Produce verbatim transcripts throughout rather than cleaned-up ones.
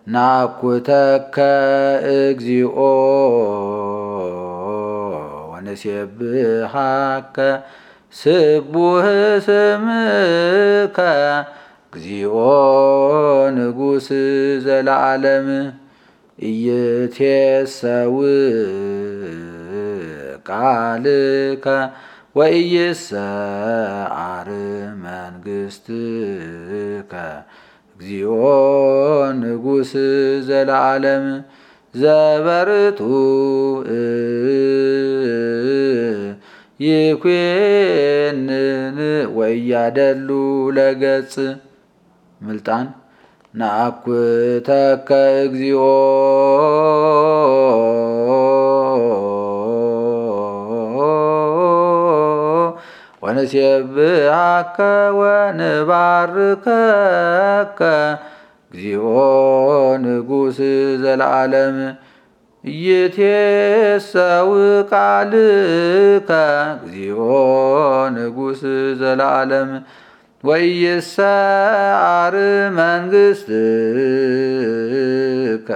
ናኩተከ እግዚኦ ወንሴብሐከ ስቡሕ ስምከ እግዚኦ ንጉሥ ዘለዓለም ኢይትዔሰውእ ቃልከ ወኢይስዓር መንግሥትከ እግዚኦ ንጉሥ ዘለዓለም ዘበርቱዕ ይኩንን ወኢያደሉ ለገጽ ምልጣን ናኩተከ እግዚኦ ወንሴብሐከ ወንባርከከ እግዚኦ ንጉሥ ዘለዓለም ኢይትዔሰውእ ቃልከ እግዚኦ ንጉሥ ዘለዓለም ወኢይስዓር መንግሥትከ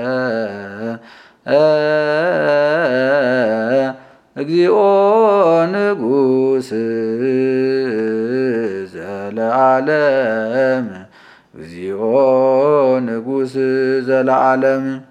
እግዚኦ ንጉሥ ዘለዓለም እግዚኦ ንጉሥ ዘለዓለም